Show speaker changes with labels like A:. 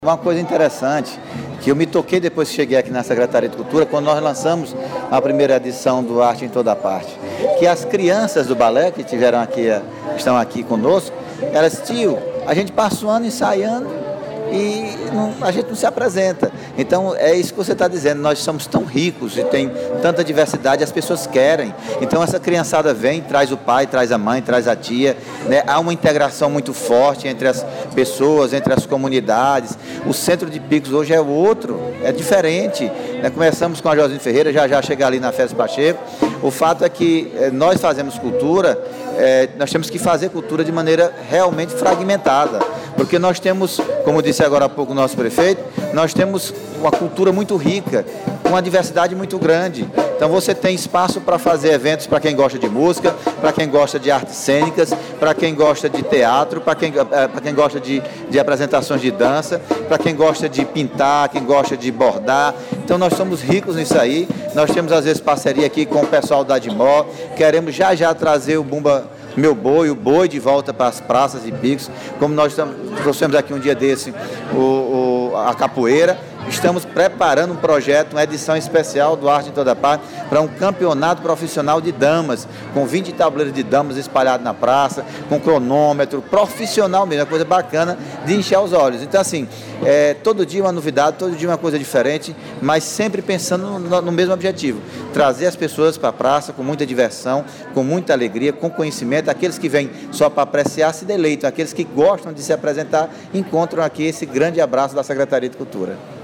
A: Uma coisa interessante, que eu me toquei depois que cheguei aqui na Secretaria de Cultura, quando nós lançamos a primeira edição do Arte em Toda Parte, que as crianças do balé que estão aqui conosco, elas, tio, a gente passa o ano ensaiando e a gente não se apresenta. Então é isso que você está dizendo, nós somos tão ricos e tem tanta diversidade, as pessoas querem. Então essa criançada vem, traz o pai, traz a mãe, traz a tia, né? Há uma integração muito forte entre as pessoas, entre as comunidades. O centro de Picos hoje é outro, é diferente, né? Começamos com a Josine Ferreira, já chegar ali na Festa Pacheco. O fato é que nós fazemos cultura, nós temos que fazer cultura de maneira realmente fragmentada, porque nós temos, como disse agora há pouco o nosso prefeito, nós temos uma cultura muito rica, com uma diversidade muito grande. Então você tem espaço para fazer eventos para quem gosta de música, para quem gosta de artes cênicas, para quem gosta de teatro, para quem gosta de apresentações de dança, para quem gosta de pintar, quem gosta de bordar. Então nós somos ricos nisso aí. Nós temos às vezes parceria aqui com o pessoal da Admor, queremos já trazer o Bumba Meu Boi, o boi de volta para as praças de Picos, como nós trouxemos aqui um dia desse a capoeira. Estamos preparando um projeto, uma edição especial do Arte em Toda Parte, para um campeonato profissional de damas, com 20 tabuleiros de damas espalhados na praça, com cronômetro, profissional mesmo, uma coisa bacana de encher os olhos. Então, assim, todo dia uma novidade, todo dia uma coisa diferente, mas sempre pensando no mesmo objetivo: trazer as pessoas para a praça com muita diversão, com muita alegria, com conhecimento. Aqueles que vêm só para apreciar se deleitam, aqueles que gostam de se apresentar encontram aqui esse grande abraço da Secretaria de Cultura.